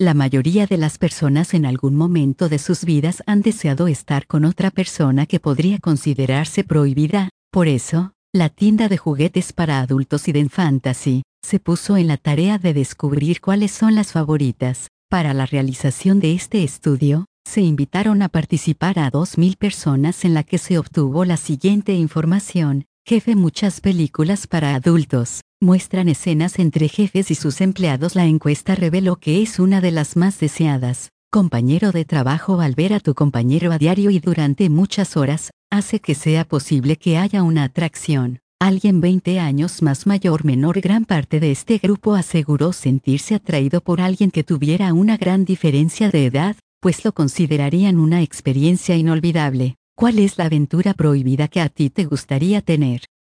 La mayoría de las personas en algún momento de sus vidas han deseado estar con otra persona que podría considerarse prohibida. Por eso, la tienda de juguetes para adultos Eden Fantasy se puso en la tarea de descubrir cuáles son las favoritas. Para la realización de este estudio, se invitaron a participar a 2.000 personas en la que se obtuvo la siguiente información. Jefe. Muchas películas para adultos muestran escenas entre jefes y sus empleados. La encuesta reveló que es una de las más deseadas. Compañero de trabajo. Al ver a tu compañero a diario y durante muchas horas, hace que sea posible que haya una atracción. Alguien 20 años más mayor menor. Gran parte de este grupo aseguró sentirse atraído por alguien que tuviera una gran diferencia de edad, pues lo considerarían una experiencia inolvidable. ¿Cuál es la aventura prohibida que a ti te gustaría tener?